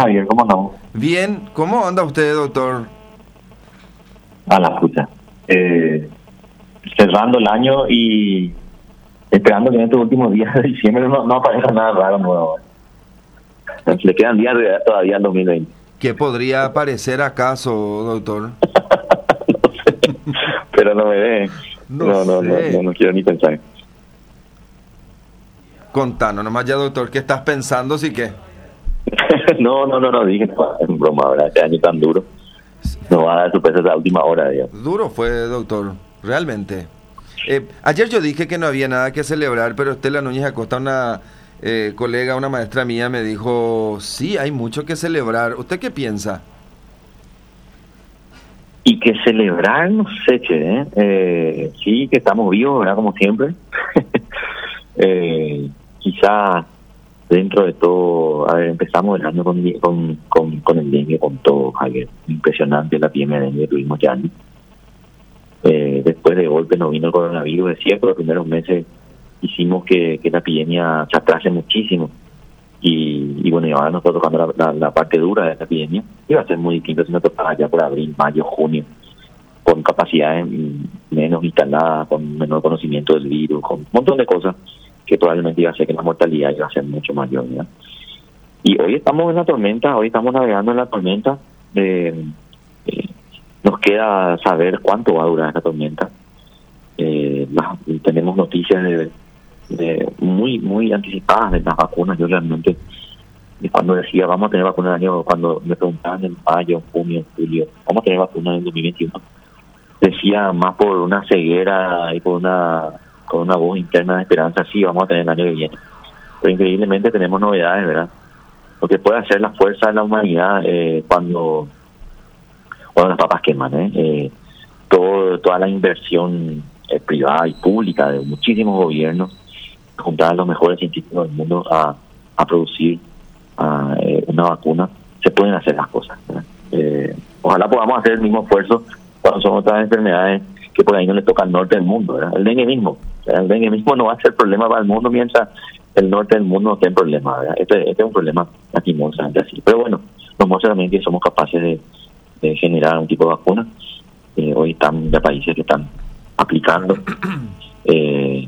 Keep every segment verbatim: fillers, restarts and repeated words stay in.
Javier, ¿cómo no? Bien, ¿cómo anda usted, doctor? A la puta. Eh, cerrando el año y esperando que en estos últimos días de diciembre no, no aparezca nada raro nuevo. Le quedan días de todavía en dos mil veinte. ¿Qué podría aparecer acaso, doctor? No sé, pero no me ve. No No, no, no, sé. no, no quiero ni pensar. Contanos nomás ya, doctor, ¿qué estás pensando? Sí que no, no, no, no, dije, no, es broma, ¿verdad? Este año tan duro. Nos va a dar sorpresa a la última hora, digamos. duro fue, doctor, realmente. Eh, ayer yo dije que no había nada que celebrar, pero Estela Núñez Acosta, una eh, colega, una maestra mía, me dijo, sí, hay mucho que celebrar. ¿Usted qué piensa? Y que celebrar, no sé, che, ¿eh? Eh, sí, que estamos vivos, ¿verdad? Como siempre. eh, quizá dentro de todo, a ver, empezamos el año con con, con, con el dengue, con todo, Javier. Impresionante la epidemia de dengue que tuvimos ya años. Eh, después de golpe nos vino el coronavirus, es cierto, los primeros meses hicimos que, que la epidemia se atrase muchísimo. Y, y bueno, y ahora nos está tocando la, la, la parte dura de esta epidemia. Iba a ser muy distinto si nos tocaba ya por abril, mayo, junio, con capacidades menos instaladas, con menor conocimiento del virus, con un montón de cosas que probablemente iba a hacer que la mortalidad iba a ser mucho mayor, ¿verdad? Y hoy estamos en la tormenta, hoy estamos navegando en la tormenta. Eh, eh, nos queda saber cuánto va a durar esta tormenta. Eh, las, tenemos noticias de De muy muy anticipadas de las vacunas. Yo realmente, cuando decía vamos a tener vacunas el año, cuando me preguntaban en mayo, junio, julio, vamos a tener vacunas en dos mil veintiuno, decía más por una ceguera y por una con una voz interna de esperanza, sí, vamos a tener el año que viene. Pero increíblemente tenemos novedades, ¿verdad? Lo que puede hacer la fuerza de la humanidad eh, cuando cuando las papas queman, ¿eh? Eh, todo, toda la inversión eh, privada y pública de muchísimos gobiernos, juntar a los mejores científicos del mundo a, a producir a, eh, una vacuna, se pueden hacer las cosas, ¿verdad? Eh, ojalá podamos hacer el mismo esfuerzo cuando son otras enfermedades que por ahí no le toca al norte del mundo, ¿verdad? El dengue mismo, ¿verdad? El dengue mismo no va a ser problema para el mundo mientras el norte del mundo no esté en problema, ¿verdad? Este, este es un problema lastimosamente así. Pero bueno, nos muestra también que somos capaces de, de generar un tipo de vacuna. Eh, hoy están ya países que están aplicando. Eh,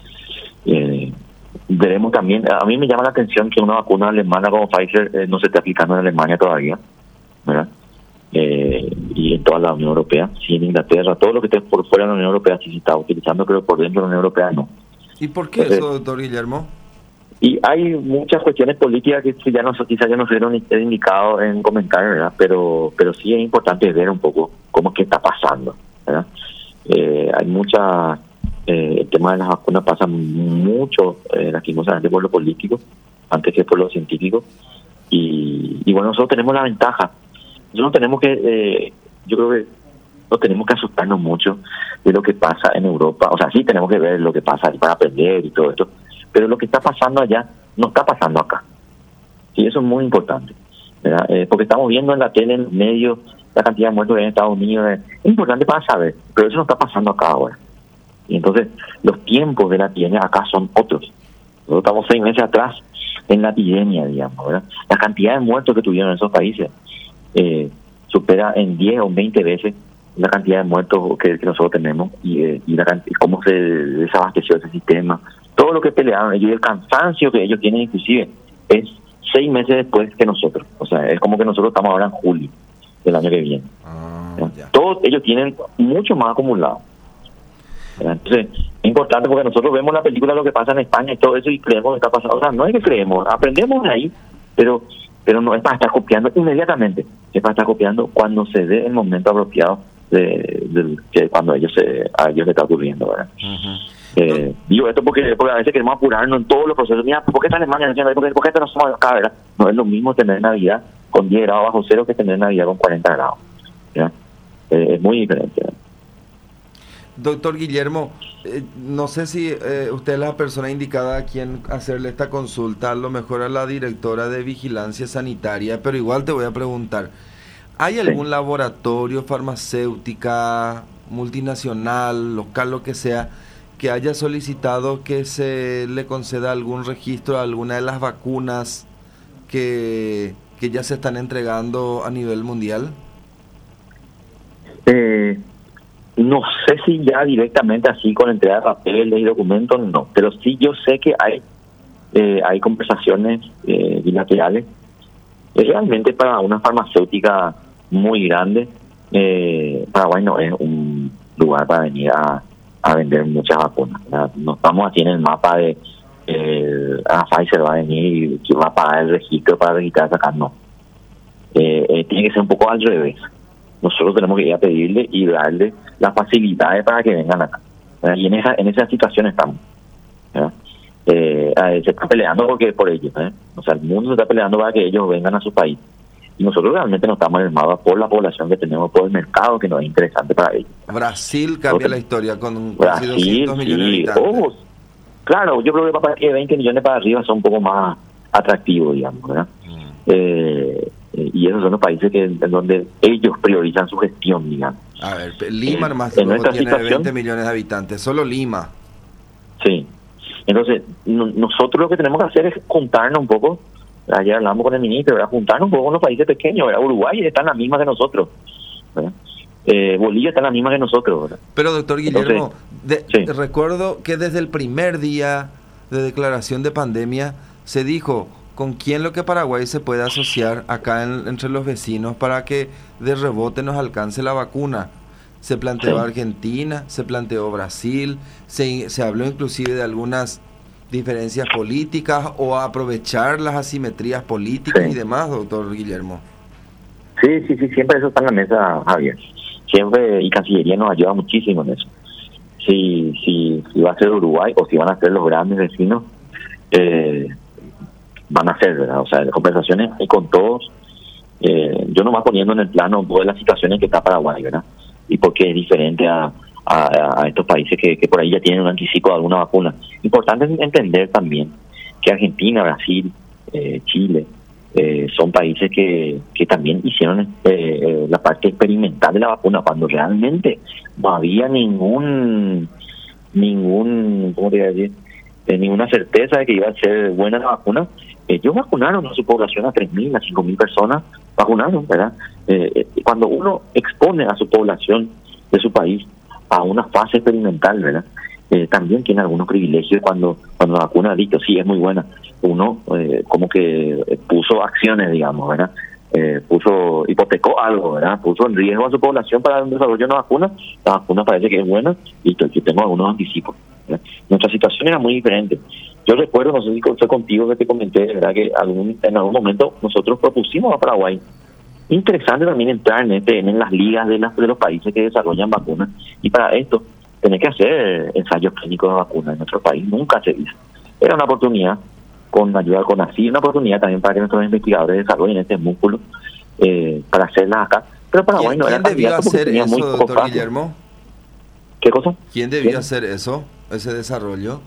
Eh, veremos también, a mí me llama la atención que una vacuna alemana como Pfizer eh, no se esté aplicando en Alemania todavía, ¿verdad? Eh, y en toda la Unión Europea, sí, en Inglaterra, todo lo que esté por fuera de la Unión Europea sí se está utilizando, pero por dentro de la Unión Europea no. ¿Y por qué Entonces, eso, doctor Guillermo? y hay muchas cuestiones políticas que ya no quizás ya no fueron indicados en comentar, ¿verdad? Pero pero sí es importante ver un poco cómo es que está pasando, ¿verdad? Eh, hay muchas Eh, el tema de las vacunas pasa mucho, eh, lastimosamente, por lo político, antes que por lo científico. Y, y bueno, nosotros tenemos la ventaja. Nosotros tenemos que, eh, yo creo que no tenemos que asustarnos mucho de lo que pasa en Europa. O sea, sí tenemos que ver lo que pasa para aprender y todo esto, pero lo que está pasando allá no está pasando acá. Y eso es muy importante, ¿verdad? Eh, porque estamos viendo en la tele, en los medios, la cantidad de muertos en Estados Unidos. Es importante para saber, pero eso no está pasando acá ahora. Y entonces los tiempos de la epidemia acá son otros. Nosotros estamos seis meses atrás en la epidemia, digamos, ¿verdad? La cantidad de muertos que tuvieron en esos países eh, supera en diez o veinte veces la cantidad de muertos que, que nosotros tenemos y, eh, y, la, y cómo se desabasteció ese sistema. Todo lo que pelearon ellos y el cansancio que ellos tienen inclusive es seis meses después que nosotros. O sea, es como que nosotros estamos ahora en julio del año que viene. Ah, ya. Todos ellos tienen mucho más acumulado. Entonces, es importante porque nosotros vemos la película lo que pasa en España y todo eso y creemos que está pasando. O sea, no es que creemos, aprendemos de ahí, pero pero no es para estar copiando inmediatamente, es para estar copiando cuando se dé el momento apropiado de, de, de cuando ellos se, a ellos les está ocurriendo, ¿verdad? Uh-huh. Eh, digo esto porque, porque a veces queremos apurarnos en todos los procesos. Mira, ¿por qué está Alemania? ¿Por qué, ¿Por qué no somos acá, verdad? No es lo mismo tener Navidad con diez grados bajo cero que tener Navidad con cuarenta grados, ¿verdad? Eh, es muy diferente, ¿verdad? Doctor Guillermo, eh, no sé si eh, usted es la persona indicada a quien hacerle esta consulta, a lo mejor a la directora de Vigilancia Sanitaria, pero igual te voy a preguntar, ¿hay algún sí. laboratorio, farmacéutica, multinacional, local, lo que sea, que haya solicitado que se le conceda algún registro a alguna de las vacunas que, que ya se están entregando a nivel mundial? Eh, no sé si ya directamente así con entrega de papeles y documentos, no, pero sí yo sé que hay eh, hay conversaciones eh, bilaterales. Eh, realmente para una farmacéutica muy grande, eh, Paraguay no es un lugar para venir a, a vender muchas vacunas, ¿verdad? No estamos aquí en el mapa de eh, a Pfizer va a venir y va a pagar el registro para registrarse acá, no. Eh, eh, tiene que ser un poco al revés. Nosotros tenemos que ir a pedirle y darle las facilidades para que vengan acá, ¿verdad? Y en esa en esa situación estamos, ¿verdad? Eh, eh, se está peleando porque por ellos, ¿eh? O sea, el mundo se está peleando para que ellos vengan a su país. Y nosotros realmente no estamos en el mapa por la población que tenemos, por el mercado que no es interesante para ellos. Brasil cambia Entonces, la historia con Brasil, doscientos millones de sí, habitantes. oh, claro, yo creo que para que veinte millones para arriba son un poco más atractivos, digamos, ¿verdad? Mm. Eh, y esos son los países que en donde ellos priorizan su gestión, digamos. A ver, Lima eh, más en nuestra tiene situación, veinte millones de habitantes, solo Lima. Sí. Entonces, no, nosotros lo que tenemos que hacer es juntarnos un poco. Ayer hablamos con el ministro, ¿verdad? Juntarnos un poco con los países pequeños, ¿verdad? Uruguay está en la misma que nosotros, ¿verdad? Eh, Bolivia está en la misma que nosotros, ¿verdad? Pero, doctor Guillermo, Entonces, de, sí. recuerdo que desde el primer día de declaración de pandemia se dijo con quién lo que Paraguay se puede asociar acá en, entre los vecinos para que de rebote nos alcance la vacuna. Se planteó sí. Argentina, se planteó Brasil, se, se habló inclusive de algunas diferencias políticas o aprovechar las asimetrías políticas sí. y demás, doctor Guillermo. Sí, sí, sí, siempre eso está en la mesa, Javier. Siempre, y Cancillería nos ayuda muchísimo en eso. Si, si, si va a ser Uruguay o si van a ser los grandes vecinos, eh, van a ser, ¿verdad? O sea, conversaciones y con todos. Eh, yo nomás poniendo en el plano todas las situaciones que está Paraguay, ¿verdad? Y porque es diferente a, a, a estos países que, que por ahí ya tienen un anticipo de alguna vacuna. Importante entender también que Argentina, Brasil, eh, Chile, eh, son países que, que también hicieron eh, eh, la parte experimental de la vacuna cuando realmente no había ningún, ningún, ¿cómo te voy a decir? Eh, ninguna certeza de que iba a ser buena la vacuna. Ellos vacunaron a su población a tres mil, a cinco mil personas, vacunaron, ¿verdad? Eh, eh, cuando uno expone a su población de su país a una fase experimental, ¿verdad? Eh, también tiene algunos privilegios cuando cuando la vacuna ha dicho, sí, es muy buena. Uno eh, como que puso acciones, digamos, ¿verdad? Eh, puso, hipotecó algo, ¿verdad? Puso en riesgo a su población para el desarrollo de una vacuna. La vacuna parece que es buena y yo tengo algunos anticipos, ¿verdad? Nuestra situación era muy diferente. Yo recuerdo, no sé si fue contigo que te comenté, ¿verdad? Que algún, en algún momento nosotros propusimos a Paraguay. Interesante también entrar en, este, en las ligas de, las, de los países que desarrollan vacunas. Y para esto, tener que hacer ensayos clínicos de vacunas en nuestro país nunca se hizo. Era una oportunidad, con ayuda con CONACYT, una oportunidad también para que nuestros investigadores desarrollen este músculo eh, para hacerlas acá. Pero Paraguay no era candidato porque tenía eso, muy poco doctor Guillermo? ¿Qué cosa? ¿Quién debió ¿Quién? hacer eso, ese desarrollo?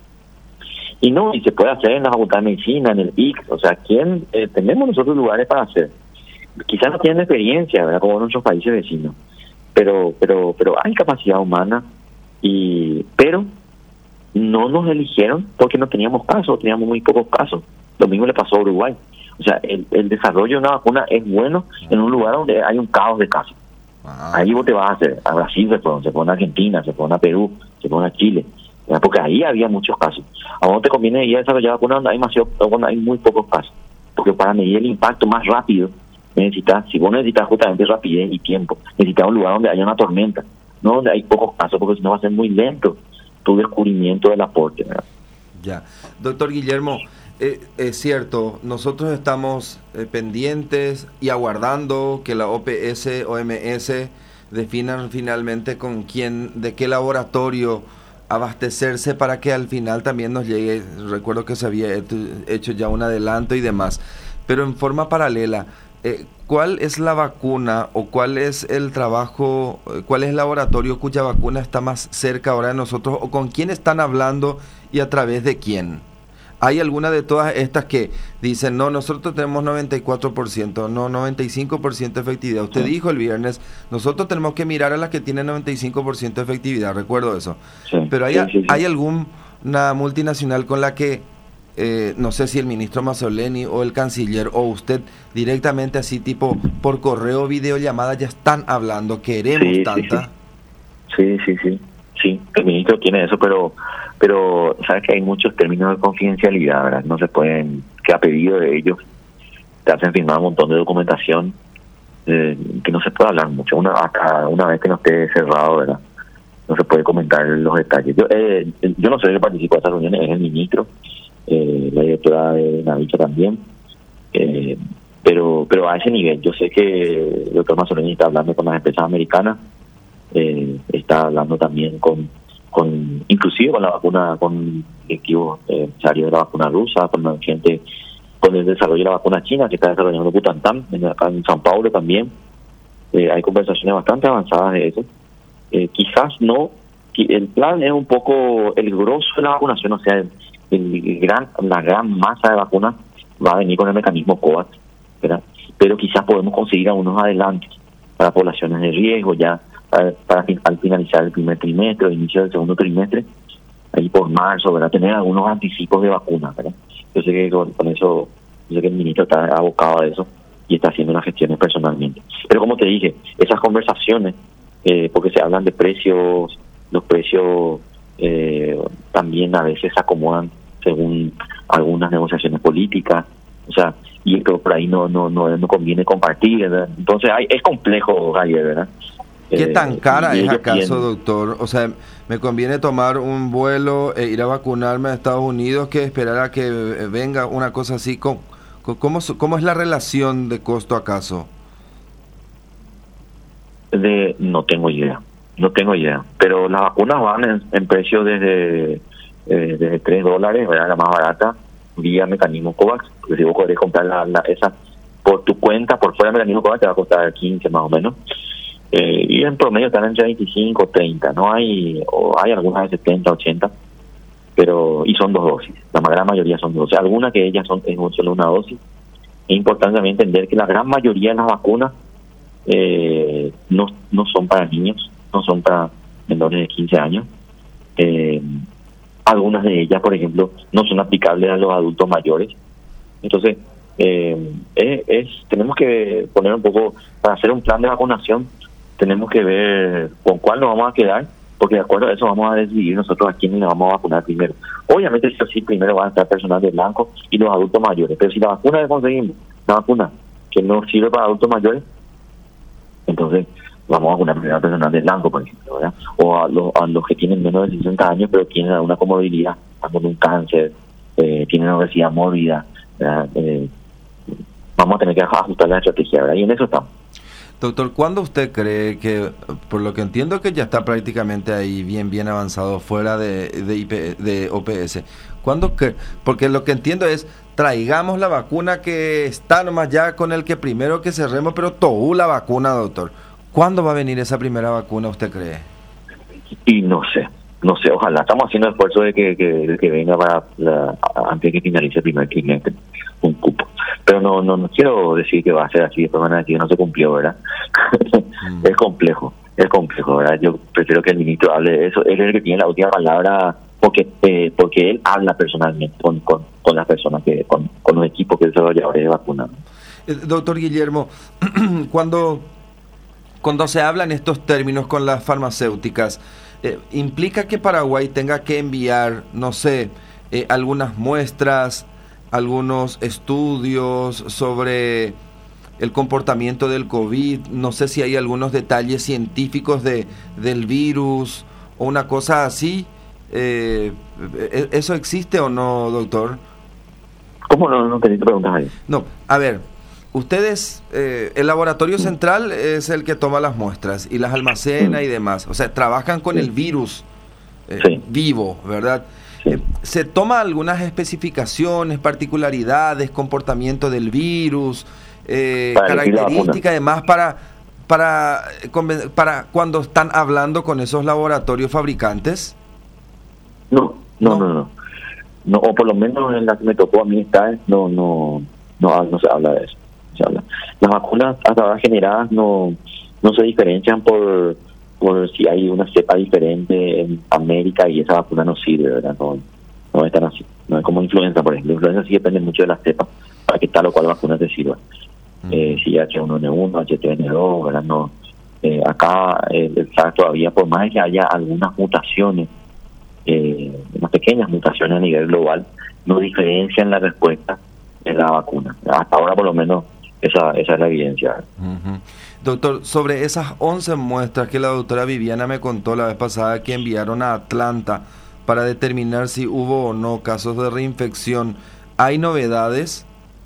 Y no, y se puede hacer en la Facultad de Medicina, en el I C, o sea, ¿quién eh, tenemos nosotros lugares para hacer? Quizás no tienen experiencia, ¿verdad? Como nuestros países vecinos, pero pero pero hay capacidad humana, y pero no nos eligieron porque no teníamos casos, teníamos muy pocos casos. Lo mismo le pasó a Uruguay. O sea, el, el desarrollo de una vacuna es bueno en un lugar donde hay un caos de casos. Ah. Ahí vos te vas a hacer, a Brasil se fueron, se fueron a Argentina, se fueron a Perú, se fueron a Chile, ¿verdad? Porque ahí había muchos casos. A vos te conviene ir a desarrollar vacunas donde hay, demasiado, donde hay muy pocos casos, porque para medir el impacto más rápido necesitas, si vos necesitas justamente rapidez y tiempo, necesitas un lugar donde haya una tormenta, no donde hay pocos casos, porque si no va a ser muy lento tu descubrimiento del aporte, ¿verdad? Ya, doctor Guillermo, eh, es cierto, nosotros estamos eh, pendientes y aguardando que la O P S, O M S definan finalmente con quién, de qué laboratorio abastecerse para que al final también nos llegue. Recuerdo que se había hecho ya un adelanto y demás, pero en forma paralela, eh, ¿cuál es la vacuna o cuál es el trabajo, cuál es el laboratorio cuya vacuna está más cerca ahora de nosotros, o con quién están hablando y a través de quién? ¿Hay alguna de todas estas que dicen, no, nosotros tenemos noventa y cuatro por ciento, no, noventa y cinco por ciento de efectividad? Usted sí. dijo el viernes, nosotros tenemos que mirar a las que tienen noventa y cinco por ciento de efectividad, recuerdo eso. Sí. Pero ¿hay, sí, sí, sí. ¿hay alguna multinacional con la que eh, no sé si el ministro Mazzoleni o el canciller o usted directamente así tipo por correo, videollamada ya están hablando, queremos Sí, tanta? Sí, sí, sí, sí, sí, el ministro tiene eso, pero pero sabes que hay muchos términos de confidencialidad, ¿verdad? No se pueden, que a pedido de ellos te hacen firmar un montón de documentación eh, que no se puede hablar mucho, una hasta una vez que no esté cerrado, ¿verdad? No se puede comentar los detalles. Yo eh, yo no soy el que participa de estas reuniones, es el ministro, eh, la directora de Navicha también, eh, pero pero a ese nivel, yo sé que el doctor Mazzoleni está hablando con las empresas americanas, eh, está hablando también con, con inclusive con la vacuna, con equipos eh, empresarios de la vacuna rusa, con la gente, con el desarrollo de la vacuna china que está desarrollando Butantan, en, acá en San Paulo también. Eh, hay conversaciones bastante avanzadas de eso. Eh, quizás no, el plan es un poco el grosso de la vacunación, o sea, el, el gran, la gran masa de vacunas va a venir con el mecanismo COVAX, ¿verdad? Pero quizás podemos conseguir algunos adelantos para poblaciones de riesgo ya para, para al finalizar el primer trimestre o inicio del segundo trimestre, ahí por marzo, ¿verdad? Tener algunos anticipos de vacunas, ¿verdad? Yo sé que con, con eso, yo sé que el ministro está abocado a eso y está haciendo las gestiones personalmente. Pero como te dije, esas conversaciones, eh, porque se hablan de precios, los precios eh, también a veces se acomodan según algunas negociaciones políticas, o sea, y por ahí no no no, no conviene compartir, ¿verdad? Entonces hay, es complejo, Javier, ¿verdad? ¿Qué tan cara eh, es acaso, tienen... doctor? O sea, ¿me conviene tomar un vuelo e ir a vacunarme a Estados Unidos que esperar a que venga una cosa así? ¿Cómo, cómo, cómo es la relación de costo acaso? De, no tengo idea, no tengo idea. Pero las vacunas van en, en precio desde, eh, desde tres dólares, ¿verdad? La más barata, vía mecanismo COVAX. Porque si vos querés comprar la, la, esa por tu cuenta, por fuera del mecanismo COVAX, te va a costar quince más o menos. Eh, y en promedio están entre veinticinco, treinta, no hay, o hay algunas de setenta, ochenta, pero y son dos dosis, la gran mayoría son dos dosis, algunas que ellas son es solo una dosis. Es importante también entender que la gran mayoría de las vacunas eh, no, no son para niños, no son para menores de quince años, eh, algunas de ellas, por ejemplo, no son aplicables a los adultos mayores, entonces eh, es, es tenemos que poner un poco, para hacer un plan de vacunación, tenemos que ver con cuál nos vamos a quedar, porque de acuerdo a eso vamos a decidir nosotros a quiénes le vamos a vacunar primero. Obviamente, sí, primero van a estar personal de blanco y los adultos mayores, pero si la vacuna que conseguimos, la vacuna que no sirve para adultos mayores, entonces vamos a vacunar primero al personal de blanco, por ejemplo, ¿verdad? O a los, a los que tienen menos de sesenta años, pero tienen alguna comorbilidad, están con un cáncer, eh, tienen obesidad mórbida, eh, vamos a tener que ajustar la estrategia, ¿verdad? Y en eso estamos. Doctor, ¿cuándo usted cree que, por lo que entiendo que ya está prácticamente ahí bien bien avanzado fuera de, de, I P, de O P S, ¿cuándo que, porque lo que entiendo es, traigamos la vacuna que está nomás ya con el que primero que cerremos, pero todo la vacuna, doctor? ¿Cuándo va a venir esa primera vacuna, usted cree? Y no sé, no sé, ojalá, estamos haciendo el esfuerzo de que, que, de que venga para la, antes de que finalice el primer trimestre un cupo. Pero no, no no quiero decir que va a ser así, después van a decir que no se cumplió, ¿verdad? Mm. Es complejo, es complejo, ¿verdad? Yo prefiero que el ministro hable de eso, él es el que tiene la última palabra, porque eh, porque él habla personalmente con con, con las personas, que con, con los equipos que desarrolladores de vacunas. Eh, doctor Guillermo, cuando, cuando se hablan estos términos con las farmacéuticas, eh, ¿implica que Paraguay tenga que enviar, no sé, eh, algunas muestras, algunos estudios sobre el comportamiento del COVID? No sé si hay algunos detalles científicos de del virus o una cosa así. Eh, ¿Eso existe o no, doctor? ¿Cómo no? No te preguntas ahí. No, a ver, ustedes, eh, el laboratorio central es el que toma las muestras y las almacena y demás. O sea, trabajan con el virus eh, sí. vivo, ¿verdad? Sí. Eh, ¿Se toma algunas especificaciones, particularidades, comportamiento del virus, eh, características además para, para, para cuando están hablando con esos laboratorios fabricantes? No, no, no, no. no. no o por lo menos en la que me tocó a mí estar, no, no, no, no se habla de eso. Se habla. Las vacunas hasta ahora generadas no, no se diferencian por por si hay una cepa diferente en América y esa vacuna no sirve, ¿verdad? No, no es tan así. No es como influenza, por ejemplo. Influenza sí depende mucho de la cepa para que tal o cual vacuna te sirva. Uh-huh. Eh, si H uno N uno, H tres N dos, ¿verdad? No, eh, acá eh, el SARS todavía, por más que haya algunas mutaciones, eh, unas pequeñas mutaciones a nivel global, no diferencian la respuesta de la vacuna. Hasta ahora, por lo menos, esa, esa es la evidencia. Uh-huh. Doctor, sobre esas once muestras que la doctora Viviana me contó la vez pasada que enviaron a Atlanta para determinar si hubo o no casos de reinfección, ¿hay novedades?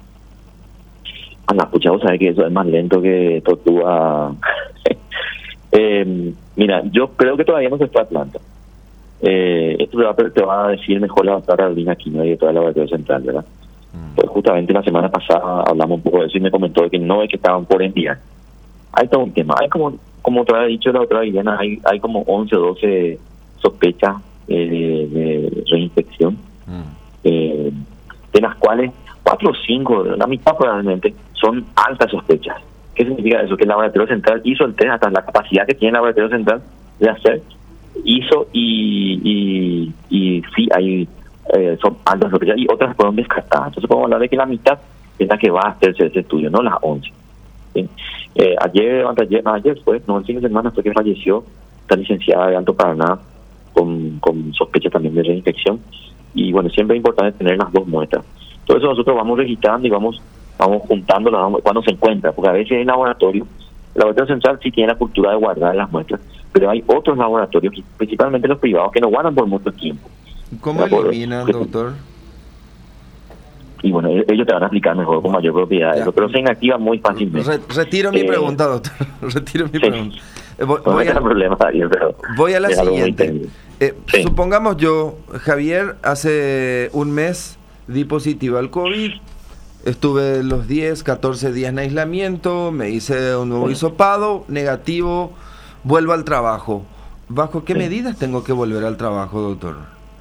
Ana, pucha, vos sabés que eso es más lento que Tortuga. eh, mira, yo creo que todavía no se fue a Atlanta. Eh, esto te va, te va a decir mejor la doctora Carolina Aquino y de toda la Laboratorio Central, ¿verdad? Mm. Pues justamente la semana pasada hablamos un poco de eso y me comentó de que no es que estaban por enviar. Hay todo un tema. Hay como, como te había dicho la doctora Viviana, hay, hay como once o doce sospechas eh, de, de reinfección, mm. eh, de las cuales cuatro o cinco, la mitad probablemente, son altas sospechas. ¿Qué significa eso? Que el Laboratorio Central hizo el test, hasta la capacidad que tiene el Laboratorio Central de hacer, hizo y y, y sí, hay eh, son altas sospechas y otras fueron descartadas. Entonces podemos hablar de que la mitad es la que va a hacerse ese estudio, no las once. ¿Sí? Eh, ayer, ayer, ayer fue, no, el fin de semana fue que falleció esta licenciada de Alto Paraná con, con sospecha también de reinfección. Y bueno, siempre es importante tener las dos muestras. Todo eso nosotros vamos registrando y vamos vamos juntándolas vamos, cuando se encuentra, porque a veces en laboratorio, el Laboratorio Central sí tiene la cultura de guardar las muestras, pero hay otros laboratorios, principalmente los privados, que no guardan por mucho tiempo. ¿Cómo eliminan, doctor? Y bueno, ellos te van a explicar mejor con mayor propiedad, eso, pero se inactiva muy fácilmente. Re, retiro mi eh, pregunta, doctor. Retiro mi sí. pregunta. Eh, voy, voy, a, problema, Javier, pero voy a la siguiente. Eh, sí. Supongamos yo, Javier, hace un mes di positivo al COVID, estuve los diez, catorce días en aislamiento, me hice un nuevo sí. hisopado, negativo, vuelvo al trabajo. ¿Bajo qué sí. medidas tengo que volver al trabajo, doctor?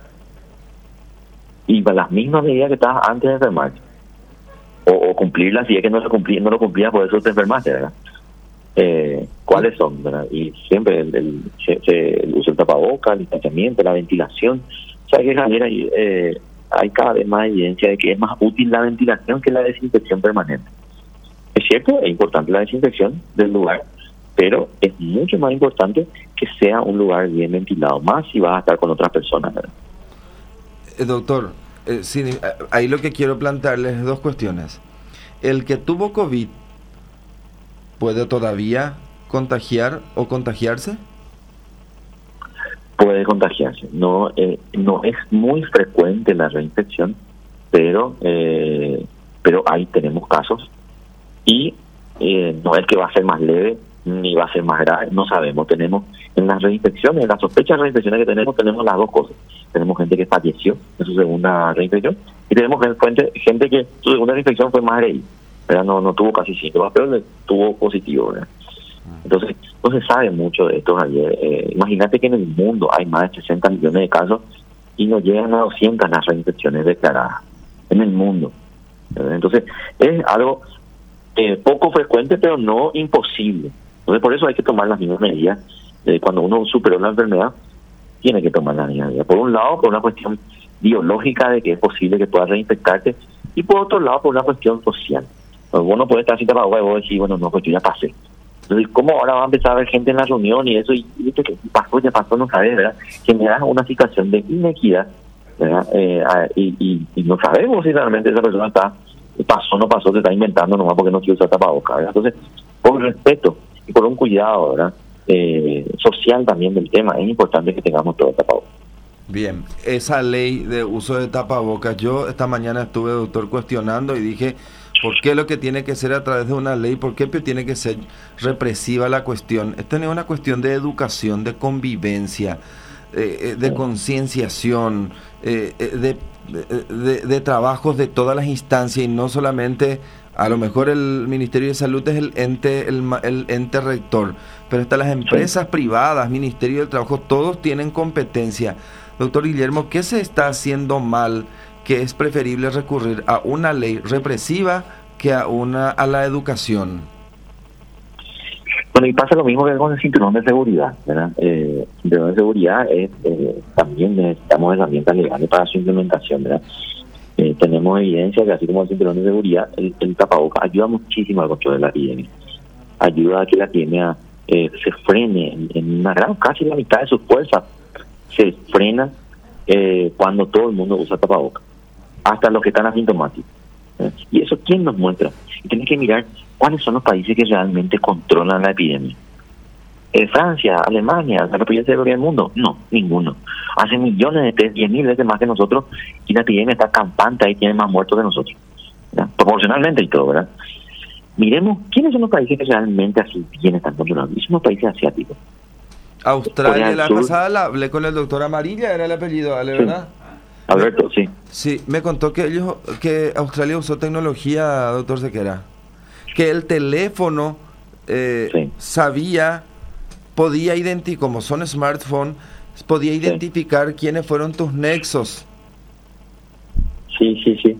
Y para las mismas medidas que estabas antes de enfermarte. O, o cumplirlas si es que no lo cumplías, no lo cumplías, por eso te enfermaste, ¿verdad? Eh, ¿Cuáles son, verdad? Y siempre el, el, se, se, el uso del tapabocas, el distanciamiento, la ventilación. O sea, que Javier, eh, hay cada vez más evidencia de que es más útil la ventilación que la desinfección permanente. Es cierto, es importante la desinfección del lugar, pero es mucho más importante que sea un lugar bien ventilado, más si vas a estar con otras personas, ¿verdad? Eh, doctor, eh, sí, ahí lo que quiero plantearles es dos cuestiones. El que tuvo COVID, ¿puede todavía contagiar o contagiarse? Puede contagiarse. No eh, no es muy frecuente la reinfección, pero eh, pero ahí tenemos casos y eh, no es que va a ser más leve ni va a ser más grave, no sabemos. Tenemos en las reinfecciones, en las sospechas de reinfecciones que tenemos, tenemos las dos cosas. Tenemos gente que falleció en su segunda reinfección y tenemos gente, gente que su segunda reinfección fue más grave, ¿verdad? No, no tuvo casi síntomas, pero le tuvo positivo, ¿verdad? Entonces, no se sabe mucho de esto, Javier. Eh, imagínate que en el mundo hay más de sesenta millones de casos y no llegan a doscientas las reinfecciones declaradas en el mundo, ¿verdad? Entonces, es algo eh, poco frecuente, pero no imposible. Entonces, por eso hay que tomar las mismas medidas. Eh, cuando uno superó la enfermedad, tiene que tomar las mismas medidas. Por un lado, por una cuestión biológica de que es posible que puedas reinfectarte, y por otro lado, por una cuestión social. Pues vos no podés estar sin tapabocas y vos decís, bueno, no, pues yo ya pasé. Entonces, ¿cómo ahora va a empezar a haber gente en la reunión y eso? Y, y viste que pasó, ya pasó, no sabes, ¿verdad? Genera una situación de inequidad, ¿verdad? Eh, y, y, y no sabemos si realmente esa persona está, pasó o no pasó, se está inventando nomás porque no quiere usar tapabocas, ¿verdad? Entonces, por respeto y por un cuidado, ¿verdad? Eh, social también del tema, es importante que tengamos todo tapabocas. Bien, esa ley de uso de tapabocas, yo esta mañana estuve, doctor, cuestionando y dije, ¿por qué lo que tiene que ser a través de una ley? ¿Por qué tiene que ser represiva la cuestión? Esta no es una cuestión de educación, de convivencia, eh, de concienciación, eh, de, de, de trabajos de todas las instancias y no solamente, a lo mejor el Ministerio de Salud es el ente, el, el ente rector, pero hasta las empresas privadas, Ministerio del Trabajo, todos tienen competencia. Doctor Guillermo, ¿qué se está haciendo mal que es preferible recurrir a una ley represiva que a una a la educación? Bueno, y pasa lo mismo que con el cinturón de seguridad, ¿verdad? Eh, el cinturón de seguridad es, eh, también necesitamos herramientas legales para su implementación, ¿verdad? Eh, tenemos evidencia que así como el cinturón de seguridad, el, el tapaboca ayuda muchísimo al control de la epidemia. Ayuda a que la epidemia eh, se frene en, en una gran, casi la mitad de su fuerza. Se frena eh, cuando todo el mundo usa tapaboca, hasta los que están asintomáticos. ¿eh? Y eso, ¿quién nos muestra? Y tenemos que mirar cuáles son los países que realmente controlan la epidemia. Eh, Francia, Alemania, la República del Mundo, no, ninguno. Hace millones de test, diez mil veces más que nosotros, y la epidemia está campante y tiene más muertos que nosotros, ¿verdad? Proporcionalmente y todo, ¿verdad? Miremos quiénes son los países que realmente así bien están controlando. Y son los países asiáticos. Australia, la pasada la hablé con el doctor Amarilla, era el apellido, ¿vale? ¿Verdad? Sí. Alberto, sí. Sí, me contó que ellos, que Australia usó tecnología, doctor Sequera, que el teléfono eh, sí. sabía, podía identificar, como son smartphones, podía identificar sí. quiénes fueron tus nexos. Sí, sí, sí.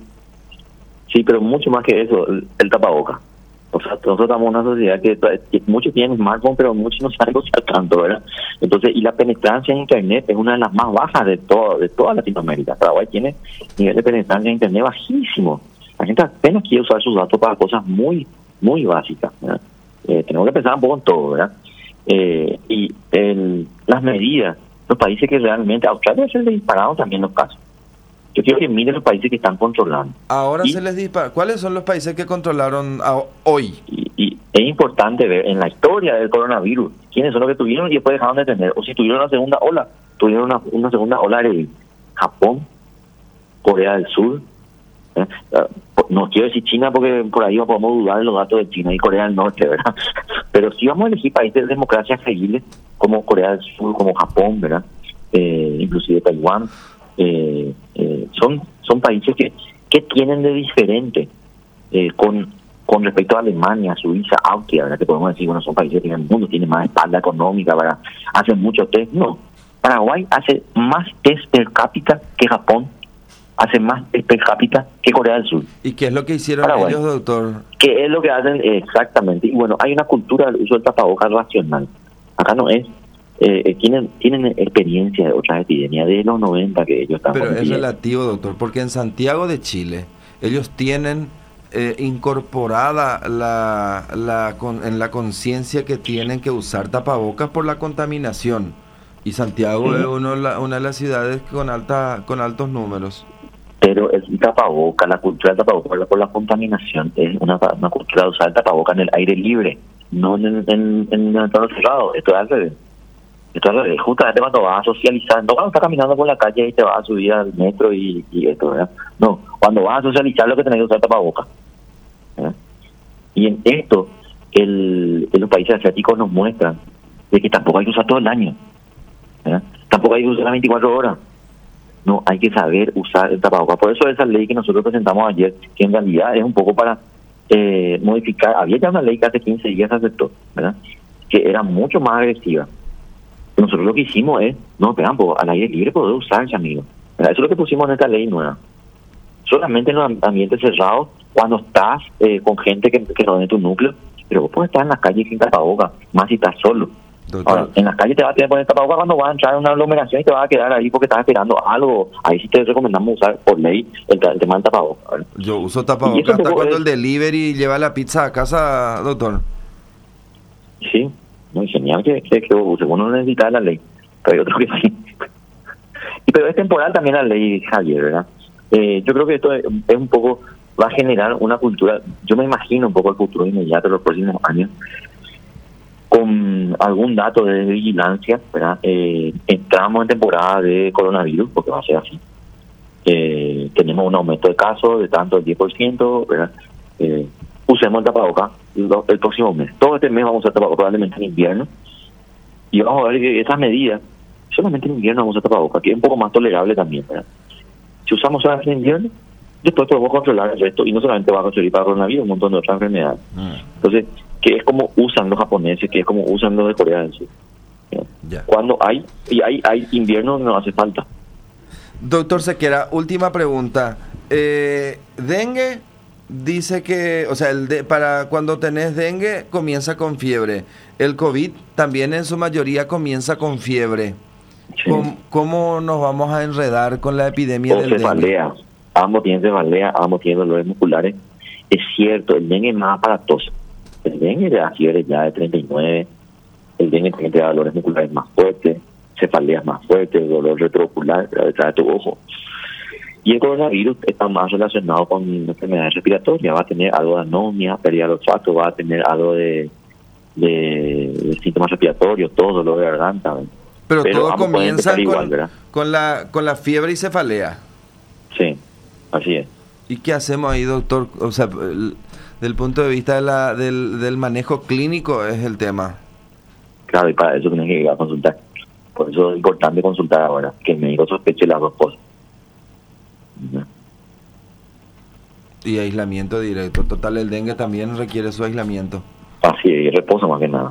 Sí, pero mucho más que eso, el, el tapaboca. O sea, nosotros estamos en una sociedad que, que muchos tienen smartphone, pero muchos no saben usar tanto, ¿verdad? Entonces, y la penetrancia en Internet es una de las más bajas de todo, de toda Latinoamérica. Paraguay tiene nivel de penetrancia en Internet bajísimo. La gente apenas quiere usar sus datos para cosas muy, muy básicas, ¿verdad? Eh, tenemos que pensar un poco en todo, ¿verdad? Eh, y el, las medidas, los países que realmente, Australia se les dispararon también los casos. Yo quiero que miren los países que están controlando. Ahora y, se les dispara. ¿Cuáles son los países que controlaron a, hoy? Y, y es importante ver en la historia del coronavirus quiénes son los que tuvieron y después dejaron de tener. O si tuvieron una segunda ola, tuvieron una, una segunda ola de Japón, Corea del Sur. ¿eh? No quiero decir China porque por ahí podemos dudar de los datos de China y Corea del Norte, ¿verdad? Pero si vamos a elegir países de democracia creíbles como Corea del Sur, como Japón, ¿verdad? Eh, inclusive Taiwán. Eh, eh, son son países que, que tienen de diferente eh, con con respecto a Alemania, Suiza, Austria, ¿verdad? Que podemos decir, bueno, son países que en el mundo tienen más espalda económica, ¿verdad? Hacen muchos test. No, Paraguay hace más test per cápita que Japón, hace más test per cápita que Corea del Sur. ¿Y qué es lo que hicieron Paraguay. ellos, doctor? ¿Qué es lo que hacen exactamente? Y bueno, hay una cultura del uso del tapabocas racional. Acá no es. Eh, tienen tienen experiencia de otras epidemias de los noventa que ellos están. Pero es relativo, doctor, porque en Santiago de Chile ellos tienen eh, incorporada la, la con, en la conciencia que tienen que usar tapabocas por la contaminación, y Santiago sí. es uno, la, una de las ciudades con alta con altos números. Pero el tapabocas, la cultura del tapabocas por la contaminación es una, una cultura de usar el tapabocas en el aire libre, no en, en, en, en el entorno cerrado. Esto es al revés. Entonces, justamente cuando vas a socializar, no cuando estás caminando por la calle y te vas a subir al metro y, y esto, ¿verdad? No, cuando vas a socializar lo que tenés que usar tapabocas. ¿verdad? Y en esto, el, en los países asiáticos nos muestran de que tampoco hay que usar todo el año. ¿verdad? Tampoco hay que usar las veinticuatro horas. No, hay que saber usar el tapabocas. Por eso esa ley que nosotros presentamos ayer, que en realidad es un poco para eh, modificar, había ya una ley que hace quince días se aceptó, ¿verdad? Que era mucho más agresiva. Nosotros lo que hicimos es, no, esperan, pues, al aire libre poder usarse, amigo. ¿verdad? Eso es lo que pusimos en esta ley nueva. Solamente en los ambientes cerrados, cuando estás eh, con gente que, que no es de tu núcleo, pero vos puedes estar en las calles sin tapabocas, más si estás solo. Doctor. Ahora, en las calles te vas a tener que poner tapabocas cuando vas a entrar en una aglomeración y te vas a quedar ahí porque estás esperando algo. Ahí sí te recomendamos usar por ley el, el tema del tapabocas. ¿verdad? Yo uso tapabocas hasta cuando es... el delivery lleva la pizza a casa, doctor. Sí. Muy genial que, que, que uno no necesita la ley, pero hay otro que sí. Y pero es temporal también la ley, Javier, ¿verdad? Eh, yo creo que esto es, es un poco, va a generar una cultura, yo me imagino un poco el futuro inmediato de los próximos años, con algún dato de vigilancia, ¿verdad? Eh, entramos en temporada de coronavirus, porque va a ser así. Eh, tenemos un aumento de casos de tanto el diez por ciento, ¿verdad? Eh, usemos el tapabocas el próximo mes. Todo este mes vamos a usar tapabocas, probablemente en invierno. Y vamos a ver que esas medidas, solamente en invierno vamos a usar tapabocas, que es un poco más tolerable también, ¿verdad? Si usamos solamente en invierno, después podemos controlar el resto, y no solamente va a controlar para coronavirus, un montón de otras enfermedades. Mm. Entonces, que es como usan los japoneses, que es como usan los de Corea del Sur. Yeah. Cuando hay, y hay, hay invierno, no hace falta. Doctor Sequera, última pregunta. Eh, dengue... dice que, o sea, el de, para cuando tenés dengue comienza con fiebre. El COVID también en su mayoría comienza con fiebre. Sí. ¿Cómo, cómo nos vamos a enredar con la epidemia O del dengue? cefalea. Ambos tienen cefalea, ambos tienen dolores musculares. Es cierto, el dengue es más aparatoso. El dengue da fiebre ya de treinta y nueve. El dengue también te da dolores musculares más fuertes, cefaleas más fuertes, dolor retroocular detrás de tu ojo. Y el coronavirus está más relacionado con enfermedades respiratorias. Va a tener algo de anomia, pérdida de olfato, va a tener algo de, de, de síntomas respiratorios, todo dolor de garganta. Pero, Pero todo comienza con, igual, con, la, con la fiebre y cefalea. Sí, así es. ¿Y qué hacemos ahí, doctor? O sea, el, del punto de vista de la, del, del manejo clínico es el tema. Claro, y para eso tienes que ir a consultar. Por eso es importante consultar ahora, que el médico sospeche las dos cosas. Y aislamiento directo. Total, el dengue también requiere su aislamiento. Así es, y reposo más que nada.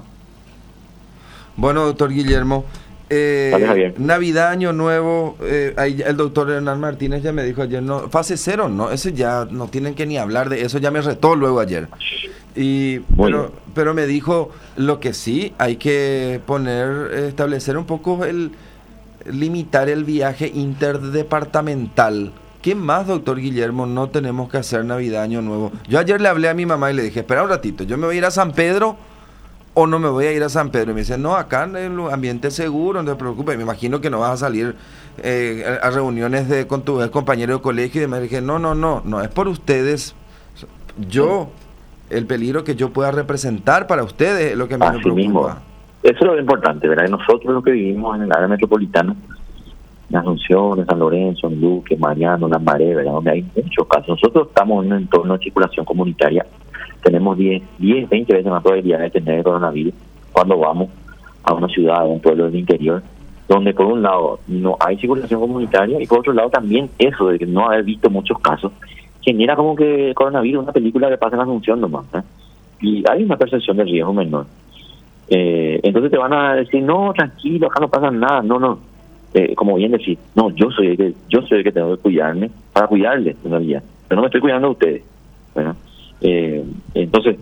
Bueno, doctor Guillermo, eh, Vale, Javier. Navidad, Año Nuevo, eh, ahí el doctor Hernán Martínez ya me dijo ayer, no, fase cero, no, ese ya no tienen que ni hablar de eso, ya me retó luego ayer. Y pero, pero me dijo lo que sí, hay que poner, establecer un poco el, limitar el viaje interdepartamental. ¿Qué más, doctor Guillermo, no tenemos que hacer Navidad, Año Nuevo? Yo ayer le hablé a mi mamá y le dije, espera un ratito, yo me voy a ir a San Pedro o no me voy a ir a San Pedro. Y me dice, no, acá en el ambiente seguro, no te preocupes. Me imagino que no vas a salir eh, a reuniones de con tu compañero de colegio. Y me dije, no, no, no, no es por ustedes. Yo, el peligro que yo pueda representar para ustedes es lo que a mí Así me preocupa. Mismo. Eso es lo importante, ¿verdad? Nosotros los que vivimos en el área metropolitana, en Asunción, en San Lorenzo, en Luque, Mariano, Lambaré, ¿verdad? Donde hay muchos casos. Nosotros estamos en un entorno de circulación comunitaria. Tenemos diez, veinte veces más probabilidad de tener coronavirus cuando vamos a una ciudad, a un pueblo del interior, donde por un lado no hay circulación comunitaria y por otro lado también eso de que no haber visto muchos casos genera como que el coronavirus, una película que pasa en Asunción nomás, ¿eh? Y hay una percepción de riesgo menor. Eh, entonces te van a decir, no, tranquilo, acá no pasa nada, no, no. Eh, como bien decir, no, yo soy el que, yo soy el que tengo que cuidarme para cuidarles en realidad, pero no me estoy cuidando a ustedes, ¿verdad? Eh, entonces,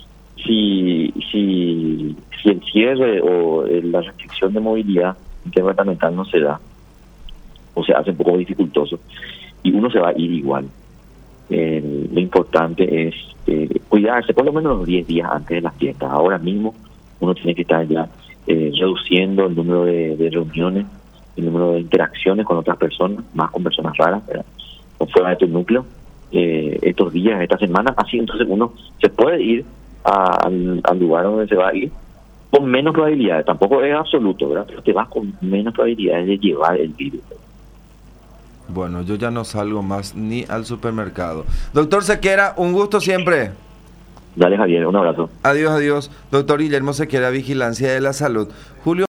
si, si, si el cierre o la restricción de movilidad interdepartamental no se da, o se hace un poco dificultoso, y uno se va a ir igual, eh, lo importante es eh, cuidarse por lo menos los diez días antes de las fiestas. Ahora mismo uno tiene que estar ya eh, reduciendo el número de, de reuniones, el número de interacciones con otras personas, más con personas raras, ¿verdad? O fuera de tu núcleo. Eh, estos días, esta semana, así entonces uno se puede ir a, al, al lugar donde se va a ir con menos probabilidades, tampoco es absoluto, ¿verdad? Pero te vas con menos probabilidades de llevar el virus. Bueno, yo ya no salgo más ni al supermercado. Doctor Sequera, un gusto siempre. Dale, Javier, un abrazo. Adiós, adiós. Doctor Guillermo Sequera, Vigilancia de la Salud. Julio